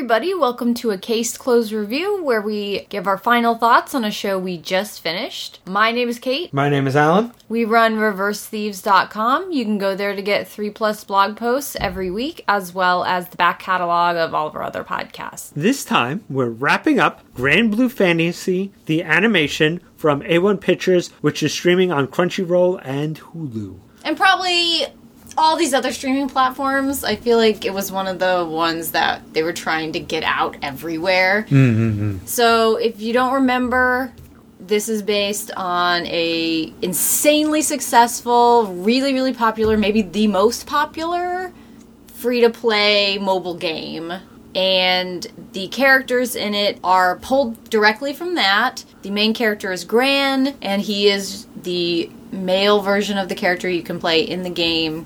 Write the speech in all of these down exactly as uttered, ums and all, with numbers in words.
everybody. Welcome to a Case Closed review where we give our final thoughts on a show we just finished. My name is Kate. My name is Alan. We run reverse thieves dot com. You can go there to get three plus blog posts every week, as well as the back catalog of all of our other podcasts. This time, we're wrapping up Grand Blue Fantasy, the animation from A one Pictures, which is streaming on Crunchyroll and Hulu. And probably all these other streaming platforms. I feel like it was one of the ones that they were trying to get out everywhere. Mm-hmm. So if you don't remember, this is based on a insanely successful, really, really popular, maybe the most popular free-to-play mobile game. And the characters in it are pulled directly from that. The main character is Gran, and he is the male version of the character you can play in the game.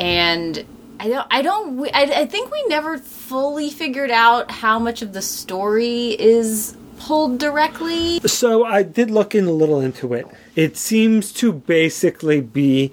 And I don't, I don't, I, I think we never fully figured out how much of the story is pulled directly. So I did look in a little into it. It seems to basically be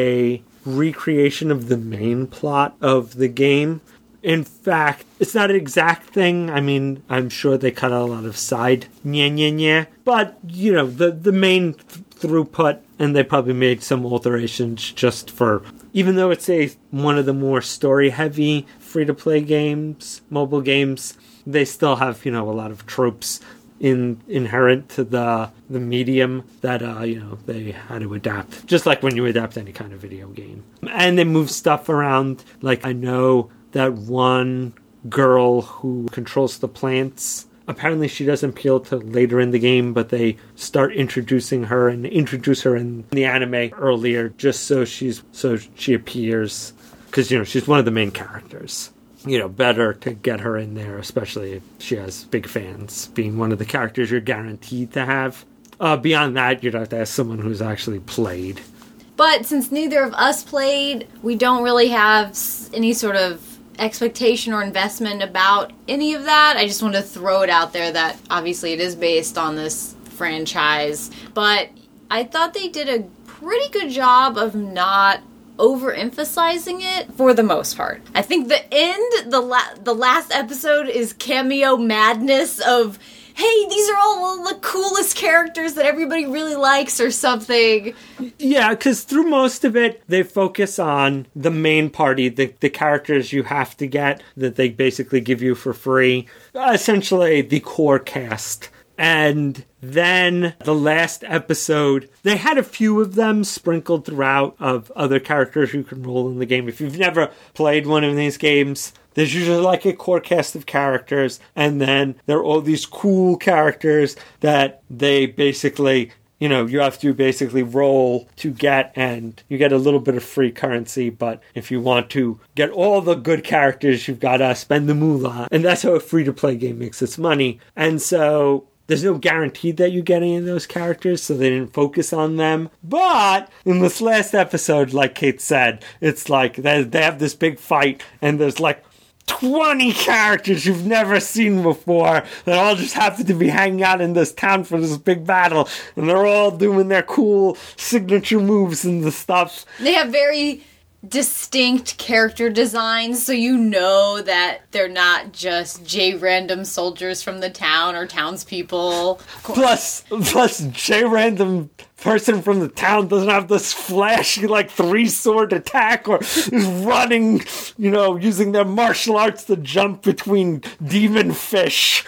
a recreation of the main plot of the game. In fact, it's not an exact thing. I mean, I'm sure they cut out a lot of side nya nya nya. But, you know, the, the main th- throughput, and they probably made some alterations just for, even though it's a one of the more story-heavy free-to-play games, mobile games, they still have, you know, a lot of tropes in inherent to the the medium that, uh, you know, they had to adapt. Just like when you adapt any kind of video game. And they move stuff around. Like, I know that one girl who controls the plants, apparently she doesn't appeal to later in the game, but they start introducing her and introduce her in the anime earlier just so she's so she appears, because, you know, she's one of the main characters. You know, better to get her in there, especially if she has big fans, being one of the characters you're guaranteed to have. Uh, beyond that, you'd have to ask someone who's actually played. But since neither of us played, we don't really have any sort of expectation or investment about any of that. I just want to throw it out there that obviously it is based on this franchise. But I thought they did a pretty good job of not overemphasizing it for the most part. I think the end, the la- the last episode is cameo madness of, hey, these are all the coolest characters that everybody really likes or something. Yeah, because through most of it, they focus on the main party, the, the characters you have to get that they basically give you for free. Essentially, the core cast. And then the last episode, they had a few of them sprinkled throughout of other characters you can roll in the game. If you've never played one of these games, there's usually like a core cast of characters, and then there are all these cool characters that they basically, you know, you have to basically roll to get, and you get a little bit of free currency, but if you want to get all the good characters, you've got to spend the moolah, and that's how a free-to-play game makes its money. And so there's no guarantee that you get any of those characters, so they didn't focus on them. But in this last episode, like Kate said, it's like they, they have this big fight, and there's like twenty characters you've never seen before that all just happen to be hanging out in this town for this big battle, and they're all doing their cool signature moves and the stuff. They have very distinct character designs, so you know that they're not just J random soldiers from the town or townspeople. Plus, plus J random person from the town doesn't have this flashy, like, three-sword attack or is running, you know, using their martial arts to jump between demon fish.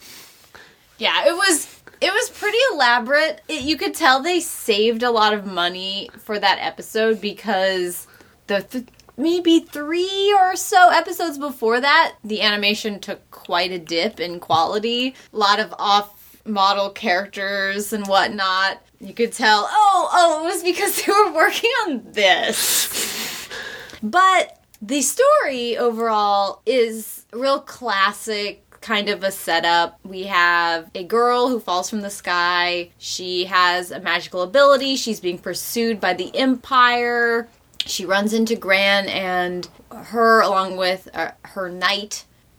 Yeah, it was it was pretty elaborate. It, you could tell they saved a lot of money for that episode because the th- maybe three or so episodes before that, the animation took quite a dip in quality. A lot of off-model characters and whatnot. You could tell, oh, oh, it was because they were working on this. But the story overall is real classic, kind of a setup. We have a girl who falls from the sky. She has a magical ability. She's being pursued by the Empire. She runs into Gran, and her, along with uh, her knight,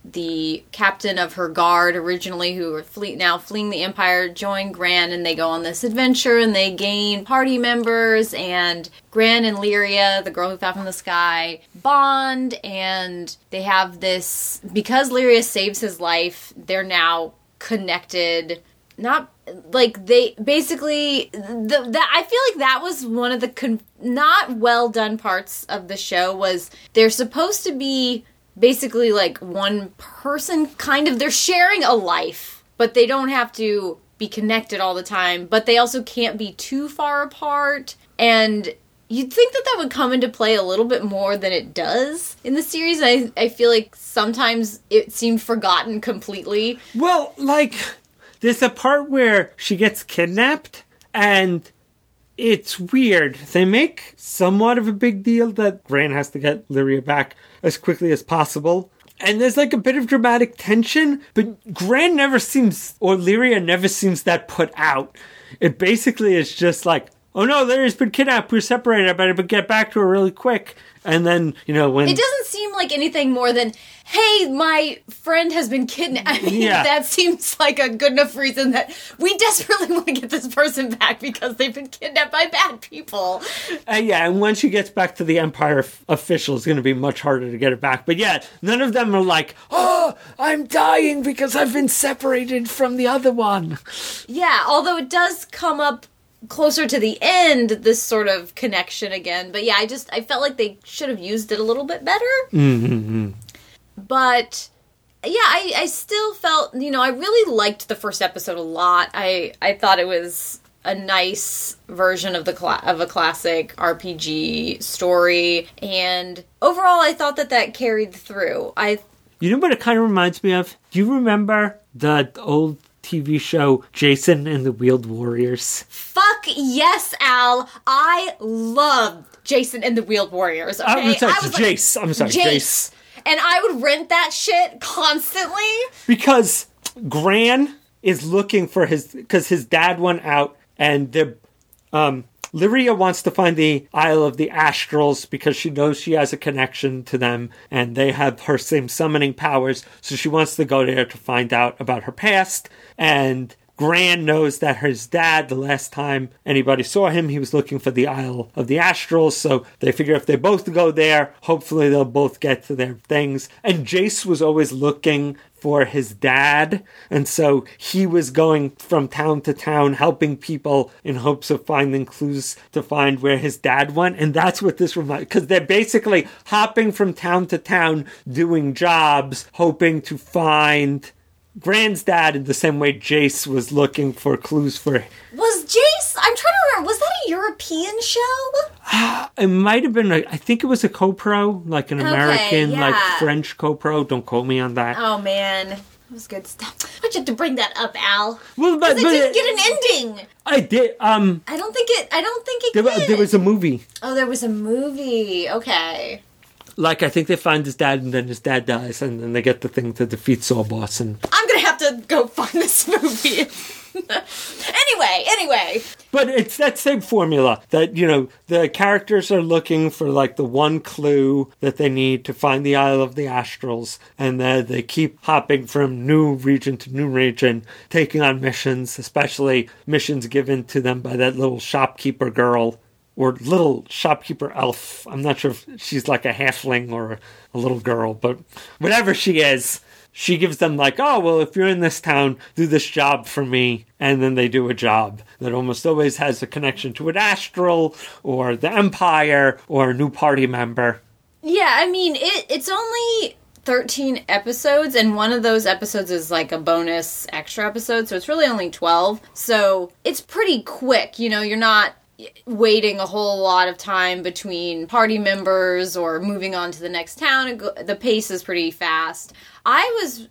the captain of her guard originally, who are flee- now fleeing the Empire, join Gran, and they go on this adventure, and they gain party members, and Gran and Lyria, the girl who fell from the sky, bond, and they have this, because Lyria saves his life, they're now connected. Not, like, they, basically, the, that I feel like that was one of the con- not well done parts of the show, was they're supposed to be basically, like, one person, kind of, they're sharing a life, but they don't have to be connected all the time, but they also can't be too far apart, and you'd think that that would come into play a little bit more than it does in the series. I, I feel like sometimes it seemed forgotten completely. Well, like, there's a part where she gets kidnapped, and it's weird. They make somewhat of a big deal that Gran has to get Lyria back as quickly as possible. And there's like a bit of dramatic tension, but Gran never seems, or Lyria never seems that put out. It basically is just like, oh no, Lyria's been kidnapped, we're separated, I better get back to her really quick. And then, you know, when... It doesn't seem like anything more than, hey, my friend has been kidnapped. I mean, yeah. That seems like a good enough reason that we desperately want to get this person back because they've been kidnapped by bad people. Uh, yeah, and when she gets back to the Empire f- official, it's going to be much harder to get her back. But yeah, none of them are like, oh, I'm dying because I've been separated from the other one. Yeah, although it does come up closer to the end, this sort of connection again. But yeah, I just, I felt like they should have used it a little bit better. Mm-hmm. But yeah, I, I still felt, you know, I really liked the first episode a lot. I, I thought it was a nice version of the cla- of a classic R P G story. And overall, I thought that that carried through. I, You know what it kind of reminds me of? Do you remember the old T V show Jason and the Wheeled Warriors? Fuck yes, Al. I love Jason and the Wheeled Warriors. Okay? I'm sorry, I was Jace. Like, I'm sorry, Jace. Jace. And I would rent that shit constantly. Because Gran is looking for his... Because his dad went out, and the... Um, Lyria wants to find the Isle of the Astrals because she knows she has a connection to them and they have her same summoning powers. So she wants to go there to find out about her past. And Gran knows that his dad, the last time anybody saw him, he was looking for the Isle of the Astrals. So they figure if they both go there, hopefully they'll both get to their things. And Jace was always looking for his dad, and so he was going from town to town helping people in hopes of finding clues to find where his dad went. And that's what this reminds, because they're basically hopping from town to town doing jobs hoping to find Gran's dad in the same way Jace was looking for clues for... Was Jace... I'm trying to remember, was that a European show? It might have been, a, I think it was a co-pro, like an okay, American, yeah. like French co-pro. Don't quote me on that. Oh, man. That was good stuff. Why'd you have to bring that up, Al? Well, but... Because it didn't get an ending. I did, um... I don't think it, I don't think it there, did. There was a movie. Oh, there was a movie. Okay. Like, I think they find his dad, and then his dad dies, and then they get the thing to defeat Saw Boss, and... I'm gonna have to go find this movie. anyway, anyway. But it's that same formula that, you know, the characters are looking for, like, the one clue that they need to find the Isle of the Astrals, and then they keep hopping from new region to new region, taking on missions, especially missions given to them by that little shopkeeper girl, or little shopkeeper elf. I'm not sure if she's like a halfling or a little girl, but whatever she is, she gives them like, oh, well, if you're in this town, do this job for me. And then they do a job that almost always has a connection to an astral or the Empire or a new party member. Yeah, I mean, it, it's only thirteen episodes, and one of those episodes is like a bonus extra episode, so it's really only twelve. So it's pretty quick, you know, you're not waiting a whole lot of time between party members or moving on to the next town. The pace is pretty fast. I was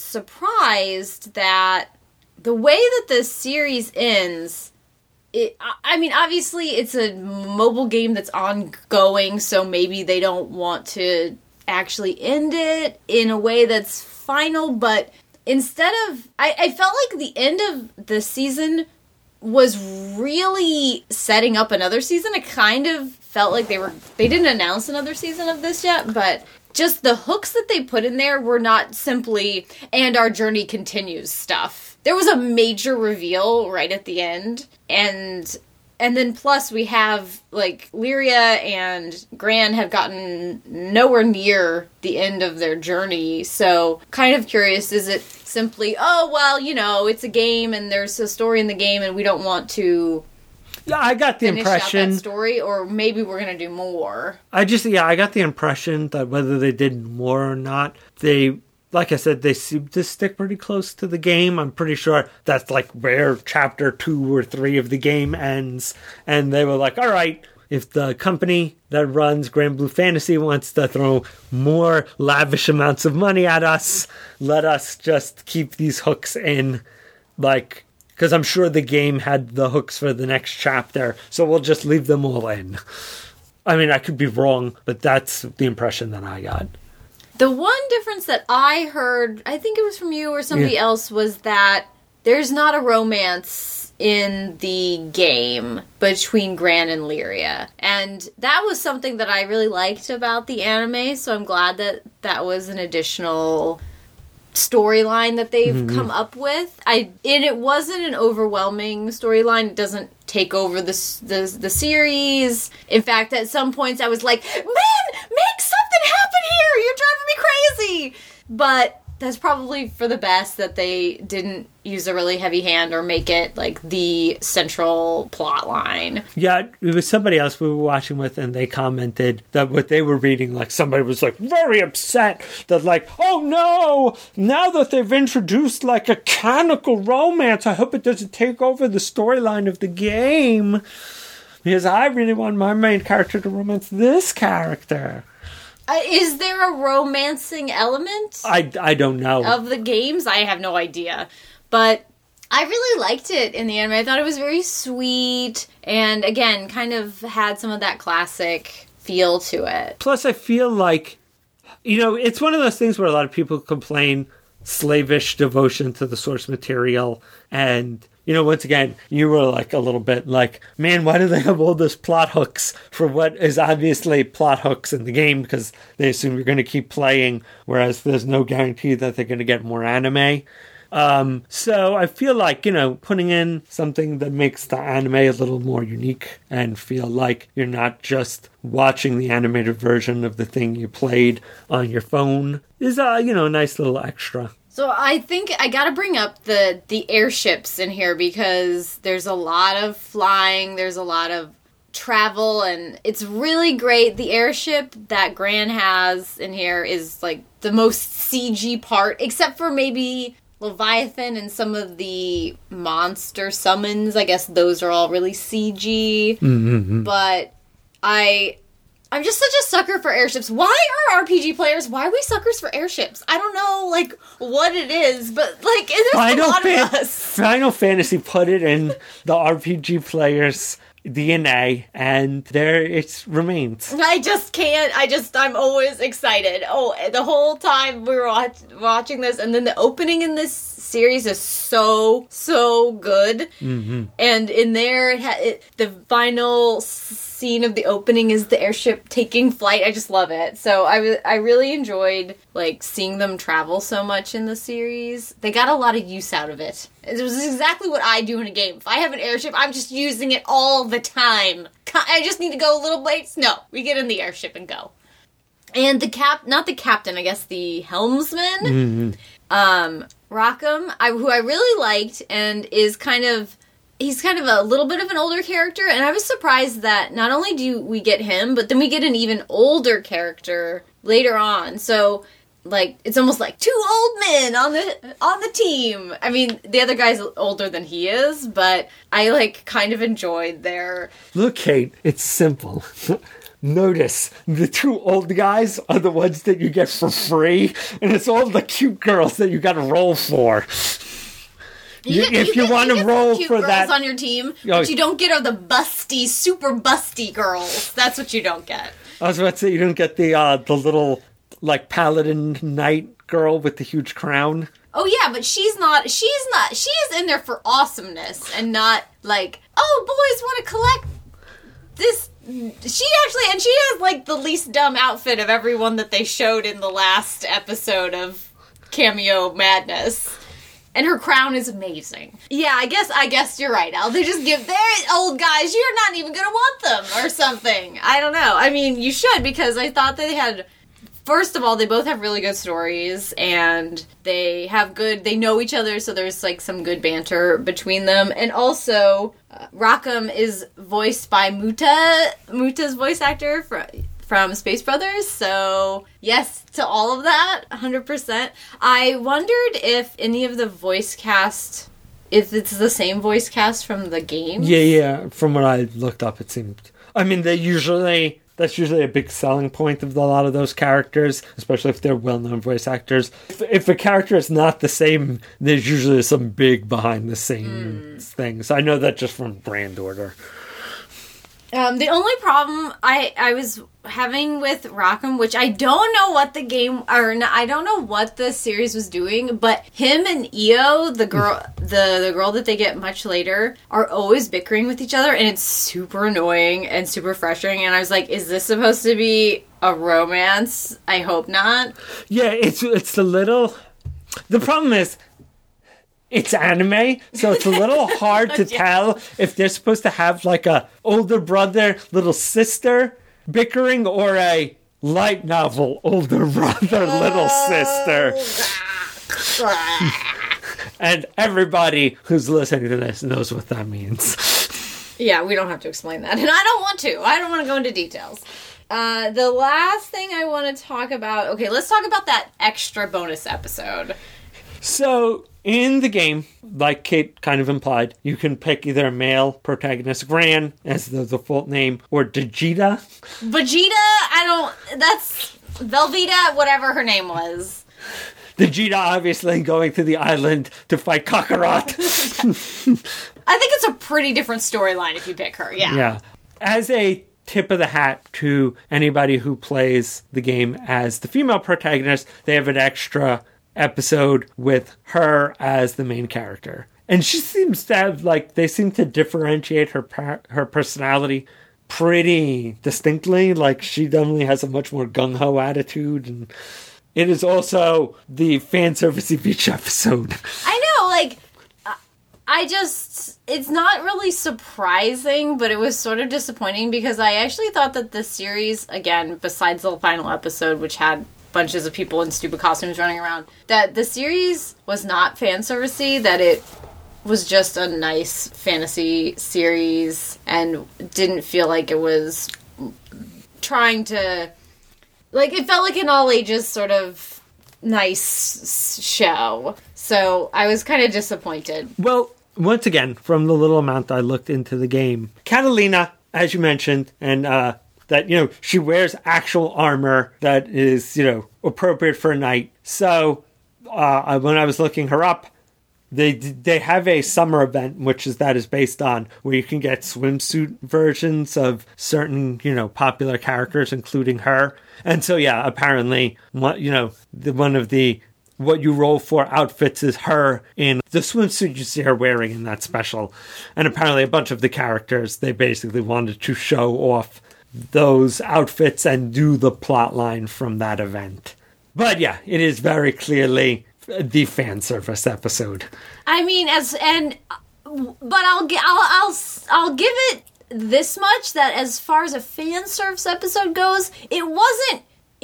surprised that the way that the series ends, it, I mean, obviously it's a mobile game that's ongoing, so maybe they don't want to actually end it in a way that's final, but instead of, I, I felt like the end of the season was really setting up another season. It kind of felt like they were, they didn't announce another season of this yet, but just the hooks that they put in there were not simply, and our journey continues stuff. There was a major reveal right at the end, and and then plus we have, like, Lyria and Gran have gotten nowhere near the end of their journey, so kind of curious, is it simply, oh, well, you know, it's a game and there's a story in the game and we don't want to Yeah, I got the finish impression out that story, or maybe we're going to do more. I just, yeah, I got the impression that whether they did more or not, they, like I said, they seem to stick pretty close to the game. I'm pretty sure that's like where chapter two or three of the game ends. And they were like, all right, if the company that runs Grand Blue Fantasy wants to throw more lavish amounts of money at us, let us just keep these hooks in, like, because I'm sure the game had the hooks for the next chapter, so we'll just leave them all in. I mean, I could be wrong, but that's the impression that I got. The one difference that I heard, I think it was from you or somebody Yeah. else, was that there's not a romance in the game between Gran and Lyria. And that was something that I really liked about the anime, so I'm glad that that was an additional storyline that they've mm-hmm. come up with. I and it wasn't an overwhelming storyline. It doesn't take over the, the the series. In fact, at some points I was like, man, make something happen here! You're driving me crazy! But that's probably for the best that they didn't use a really heavy hand or make it like the central plot line. Yeah, it was somebody else we were watching with, and they commented that what they were reading, like, somebody was like very upset that, like, oh no, now that they've introduced like a canonical romance, I hope it doesn't take over the storyline of the game, because I really want my main character to romance this character. Uh, is there a romancing element? I, I don't know. Of the games? I have no idea. But I really liked it in the anime. I thought it was very sweet. And again, kind of had some of that classic feel to it. Plus, I feel like, you know, it's one of those things where a lot of people complain slavish devotion to the source material. And, you know, once again, you were like a little bit like, man, why do they have all those plot hooks for what is obviously plot hooks in the game? Because they assume you're going to keep playing, whereas there's no guarantee that they're going to get more anime. Um, so I feel like, you know, putting in something that makes the anime a little more unique and feel like you're not just watching the animated version of the thing you played on your phone is, uh, you know, a nice little extra. So I think I gotta bring up the, the airships in here because there's a lot of flying, there's a lot of travel, and it's really great. The airship that Gran has in here is like the most C G part, except for maybe Leviathan and some of the monster summons. I guess those are all really C G. Mm-hmm. But I... I'm just such a sucker for airships. Why are R P G players, why are we suckers for airships? I don't know, like, what it is, but, like, there's Final a lot Fan- of us. Final Fantasy put it in the R P G players' D N A, and there it remains. I just can't, I just, I'm always excited. Oh, the whole time we were watch, watching this, and then the opening in this series is so, so good. Mm-hmm. And in there, it ha- it, the final scene of the opening is the airship taking flight. I just love it. So I, w- I really enjoyed, like, seeing them travel so much in the series. They got a lot of use out of it. It was exactly what I do in a game. If I have an airship, I'm just using it all the time. I just need to go a little place. No, we get in the airship and go. And the cap, not the captain, I guess the helmsman, Mm-hmm. um, Rackham, I, who I really liked, and is kind of, he's kind of a little bit of an older character, and I was surprised that not only do we get him, but then we get an even older character later on. So, like, it's almost like two old men on the on the team. I mean, the other guy's older than he is, but I, like, kind of enjoyed their... Look, Kate, it's simple. Notice, the two old guys are the ones that you get for free, and it's all the cute girls that you gotta roll for. You You, get, if you, you, get, want you to get roll some cute for girls that... on your team, Oh. what you don't get are the busty, super busty girls. That's what you don't get. I was about to say, you don't get the uh, the little, like, paladin knight girl with the huge crown. Oh yeah, but she's not, she's not, she is in there for awesomeness and not like, oh, boys want to collect this She actually, and she has, like, the least dumb outfit of everyone that they showed in the last episode of Cameo Madness. And her crown is amazing. Yeah, I guess I guess you're right, Al. They just give their old guys, you're not even gonna want them, or something. I don't know. I mean, you should, because I thought they had... First of all, they both have really good stories, and they have good... They know each other, so there's, like, some good banter between them. And also, uh, Rackham is voiced by Muta, Muta's voice actor from... from Space Brothers, so yes to all of that, one hundred percent. I wondered if any of the voice cast, if it's the same voice cast from the game. Yeah, yeah, from what I looked up, it seemed. I mean, they usually, that's usually a big selling point of a lot of those characters, especially if they're well-known voice actors. If, if a character is not the same, there's usually some big behind-the-scenes mm. things. I know that just from brand order. Um, the only problem I, I was having with Rackham, which I don't know what the game, or no, I don't know what the series was doing, but him and Io, the girl, the, the girl that they get much later, are always bickering with each other, and it's super annoying and super frustrating, and I was like, is this supposed to be a romance? I hope not. Yeah, it's, it's a little... The problem is... It's anime, so it's a little hard to yeah. tell if they're supposed to have like a older brother, little sister bickering, or a light novel older brother, little sister. And everybody who's listening to this knows what that means. Yeah, we don't have to explain that, and I don't want to. I don't want to go into details. Uh, the last thing I want to talk about... Okay, let's talk about that extra bonus episode. So... In the game, like Kate kind of implied, you can pick either a male protagonist, Gran, as the default name, or Vegeta. Vegeta? I don't... That's... Velveeta, whatever her name was. Vegeta obviously going to the island to fight Kakarot. I think it's a pretty different storyline if you pick her, yeah. Yeah. As a tip of the hat to anybody who plays the game as the female protagonist, they have an extra... episode with her as the main character. And she seems to have, like, they seem to differentiate her her personality pretty distinctly. Like, she definitely has a much more gung-ho attitude. And it is also the fan servicey beach episode. I know, like, I just, it's not really surprising, but it was sort of disappointing because I actually thought that this series, again, besides the final episode, which had bunches of people in stupid costumes running around, that the series was not fan servicey, that it was just a nice fantasy series and didn't feel like it was trying to, like, it felt like an all ages sort of nice show. So I was kind of disappointed. Well, once again, from the little amount I looked into the game, Catalina, as you mentioned, and uh that, you know, she wears actual armor that is, you know, appropriate for a knight. So, uh, when I was looking her up, they they have a summer event, which is that is based on where you can get swimsuit versions of certain, you know, popular characters, including her. And so, yeah, apparently, you know, the, one of the what you roll for outfits is her in the swimsuit you see her wearing in that special. And apparently a bunch of the characters, they basically wanted to show off those outfits and do the plot line from that event. But yeah, it is very clearly the fan service episode. I mean, as and but I'll I'll I'll I'll give it this much, that as far as a fan service episode goes, it wasn't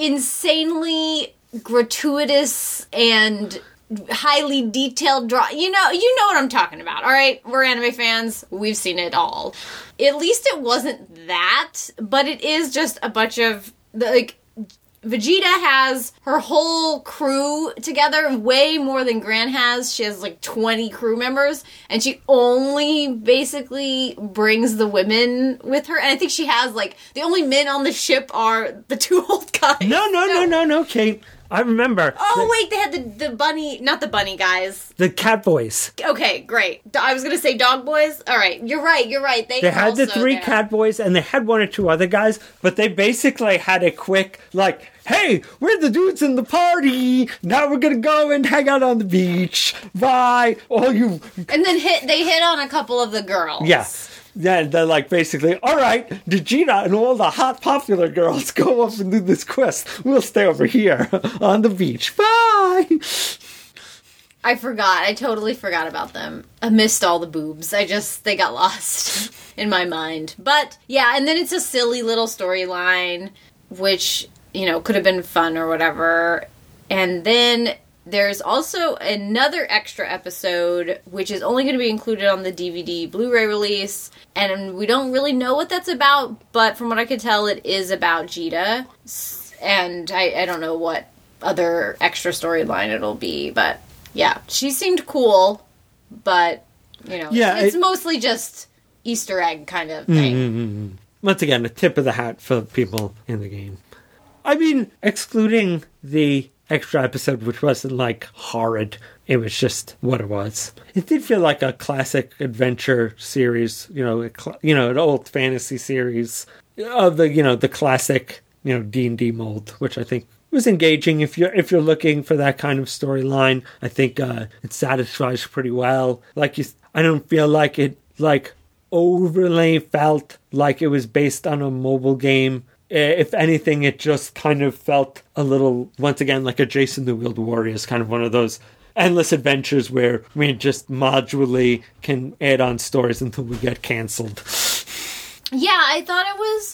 insanely gratuitous and highly detailed draw. You know, you know what I'm talking about. All right, we're anime fans. We've seen it all. At least it wasn't that, but it is just a bunch of, like, Vegeta has her whole crew together, way more than Gran has. She has like twenty crew members, and she only basically brings the women with her. And I think she has, like, the only men on the ship are the two old guys. No, no, no, no, no, no Kate. I remember. Oh, the, wait, they had the, the bunny, not the bunny guys. The cat boys. Okay, great. I was going to say dog boys. All right, you're right, you're right. They, they had the three there. cat boys, and they had one or two other guys, but they basically had a quick, like, hey, we're the dudes in the party. Now we're going to go and hang out on the beach. Bye. All you. And then hit. they hit on a couple of the girls. Yeah. Yeah, they're like basically, all right, Vegeta and all the hot popular girls go up and do this quest. We'll stay over here on the beach. Bye! I forgot. I totally forgot about them. I missed all the boobs. I just, they got lost in my mind. But, yeah, and then it's a silly little storyline, which, you know, could have been fun or whatever. And then there's also another extra episode, which is only going to be included on the D V D Blu-ray release. And we don't really know what that's about, but from what I could tell, it is about Vegeta. And I, I don't know what other extra storyline it'll be, but yeah, she seemed cool, but, you know, yeah, it's, it's it, mostly just Easter egg kind of thing. Mm-hmm. Once again, a tip of the hat for people in the game. I mean, excluding the extra episode, which wasn't, like, horrid. It was just what it was. It did feel like a classic adventure series, you know, a cl- you know, an old fantasy series of the, you know, the classic, you know, D and D mold, which I think was engaging. If you're if you're looking for that kind of storyline, I think uh, it satisfies pretty well. Like you, I don't feel like it like overly felt like it was based on a mobile game. If anything, it just kind of felt a little, once again, like a Jason the Wheeled Warriors, kind of one of those endless adventures where we just modularly can add on stories until we get cancelled. Yeah, I thought it was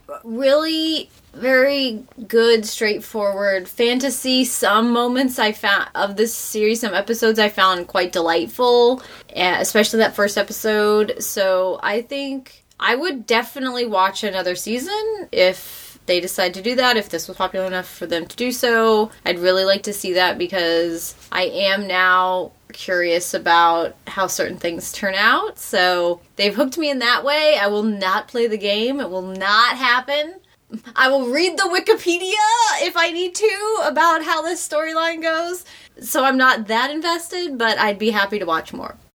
really very good, straightforward fantasy. Some moments I found of this series, some episodes I found quite delightful, especially that first episode. So I think I would definitely watch another season if they decide to do that, if this was popular enough for them to do so. I'd really like to see that because I am now curious about how certain things turn out. So they've hooked me in that way. I will not play the game. It will not happen. I will read the Wikipedia if I need to about how this storyline goes. So I'm not that invested, but I'd be happy to watch more.